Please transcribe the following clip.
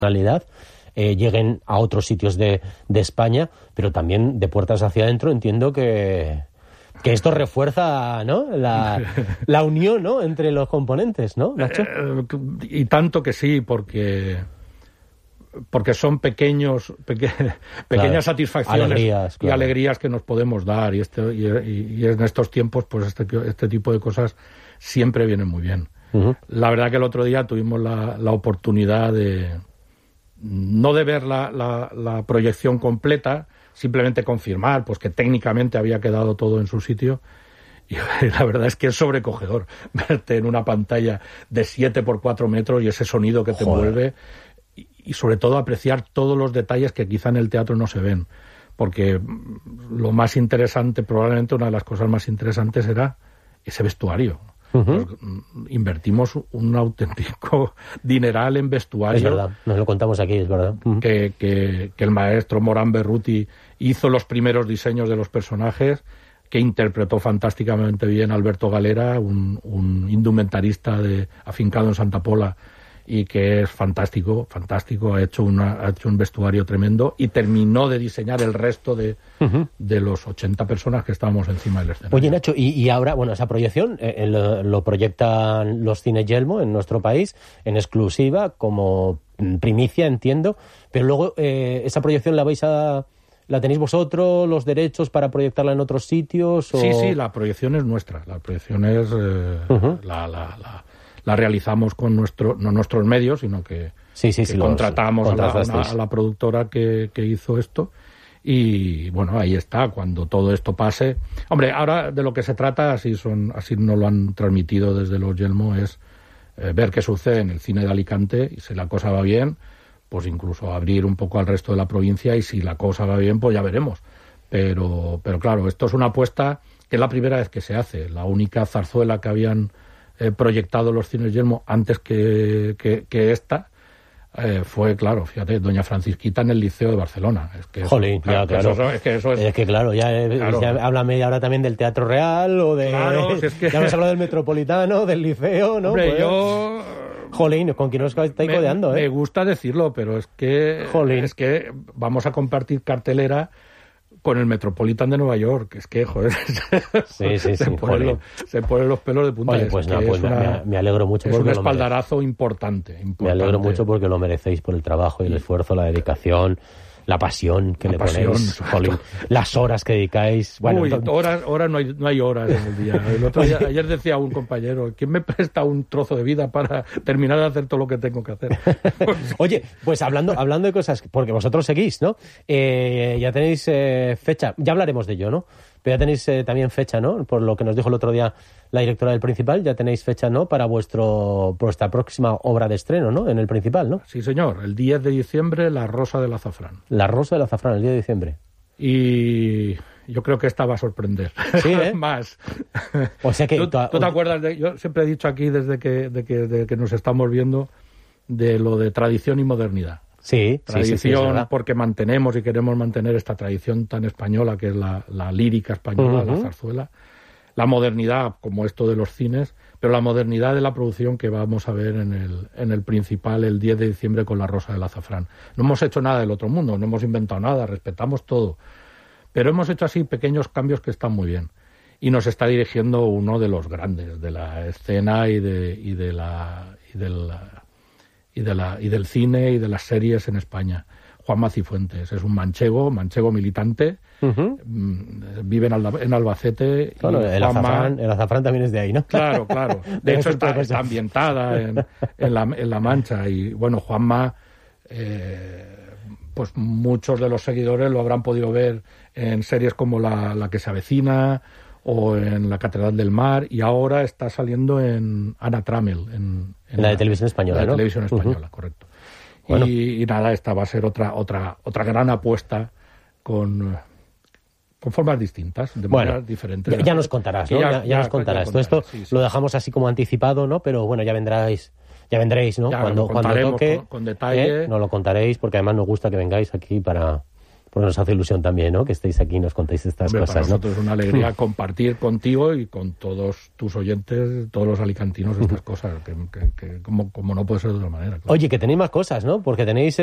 internacionalidad, lleguen a otros sitios de España, pero también de puertas hacia adentro entiendo que esto refuerza, ¿no?, la unión, ¿no?, entre los componentes, ¿no, Nacho? Y tanto que sí, porque son pequeñas claro, satisfacciones alegrías, claro, y alegrías que nos podemos dar, y en estos tiempos pues este tipo de cosas siempre vienen muy bien. Uh-huh. La verdad que el otro día tuvimos la oportunidad no de ver la proyección completa, simplemente confirmar pues que técnicamente había quedado todo en su sitio. Y la verdad es que es sobrecogedor verte en una pantalla de 7 por 4 metros y ese sonido que te envuelve, y sobre todo apreciar todos los detalles que quizá en el teatro no se ven, porque lo más interesante, probablemente una de las cosas más interesantes, era ese vestuario. Uh-huh. Invertimos un auténtico dineral en vestuario. Es verdad, nos lo contamos aquí, es verdad. Uh-huh. Que el maestro Morán Berruti hizo los primeros diseños de los personajes, que interpretó fantásticamente bien Alberto Galera, un indumentarista afincado en Santa Pola, y que es fantástico, ha hecho un vestuario tremendo, y terminó de diseñar el resto de los 80 personas que estábamos encima del escenario. Oye, Nacho, y ahora, bueno, esa proyección lo proyectan los Cines Yelmo en nuestro país, en exclusiva, como primicia, entiendo, pero luego esa proyección ¿la tenéis vosotros, los derechos para proyectarla en otros sitios? ¿O? Sí, la proyección es nuestra, la proyección es la realizamos con no nuestros medios, sino que contratamos a la productora que hizo esto. Y bueno, ahí está, cuando todo esto pase. Hombre, ahora de lo que se trata, así nos lo han transmitido desde los Yelmo, es ver qué sucede en el cine de Alicante, y si la cosa va bien, pues incluso abrir un poco al resto de la provincia, y si la cosa va bien, pues ya veremos. Pero claro, esto es una apuesta que es la primera vez que se hace. La única zarzuela que habían proyectado los Cines Yelmo antes que esta fue, claro, fíjate, Doña Francisquita en el Liceo de Barcelona. Es que jolín, claro. Ya háblame ahora también del Teatro Real, o de... Claro, si es que... Ya hemos hablado del Metropolitano, del Liceo, ¿no? Hombre, pues, yo... Jolín, ¿con quién os estáis codeando, Me gusta decirlo, pero es que... Jolín. Es que vamos a compartir cartelera con el Metropolitan de Nueva York. Es que, joder, se ponen los pelos de punta. Oye, pues me alegro mucho. Es un espaldarazo importante. Me alegro mucho porque lo merecéis, por el trabajo y el esfuerzo, la dedicación, la pasión que le ponéis, jolín, las horas que dedicáis. Bueno, horas no hay horas en el día. Ayer decía un compañero, ¿quién me presta un trozo de vida para terminar de hacer todo lo que tengo que hacer? Oye, pues hablando de cosas, porque vosotros seguís, ¿no? Ya tenéis fecha, ya hablaremos de ello, ¿no? Pero ya tenéis también fecha, ¿no? Por lo que nos dijo el otro día la directora del Principal, ya tenéis fecha, ¿no?, para vuestra próxima obra de estreno, ¿no?, en el Principal, ¿no? Sí, señor. El 10 de diciembre, La Rosa del Azafrán. La Rosa del Azafrán, el 10 de diciembre. Y yo creo que esta va a sorprender. Sí, ¿eh? Más. O sea que... ¿Tú te acuerdas yo siempre he dicho aquí, desde que nos estamos viendo, de lo de tradición y modernidad. Sí, tradición, sí, porque mantenemos y queremos mantener esta tradición tan española que es la lírica española, la zarzuela. La modernidad, como esto de los cines, pero la modernidad de la producción que vamos a ver en el Principal el 10 de diciembre con La Rosa del Azafrán. No hemos hecho nada del otro mundo, no hemos inventado nada, respetamos todo, pero hemos hecho así pequeños cambios que están muy bien. Y nos está dirigiendo uno de los grandes de la escena y del cine y de las series en España. Juanma Cifuentes es un manchego militante, vive en Albacete. Claro, el azafrán también es de ahí, ¿no? Claro. De hecho está ambientada en La Mancha. Y bueno, Juanma, pues muchos de los seguidores lo habrán podido ver en series como La que se avecina o en La Catedral del Mar, y ahora está saliendo en Ana Trammell, en la de Televisión Española, ¿no? Televisión Española, correcto. Bueno. Y nada, esta va a ser otra gran apuesta con formas distintas, de maneras diferentes. Ya nos contarás, ¿no? Ya nos contarás. Todo esto lo dejamos así como anticipado, ¿no? Pero bueno, ya vendréis, ¿no? Cuando toque, con detalle. Nos lo contaréis, porque además nos gusta que vengáis aquí para Porque nos hace ilusión también, ¿no? Que estéis aquí y nos contéis estas cosas, para nosotros ¿no? es una alegría compartir contigo y con todos tus oyentes, todos los alicantinos, estas cosas, que como no puede ser de otra manera. Claro. Oye, que tenéis más cosas, ¿no? Porque tenéis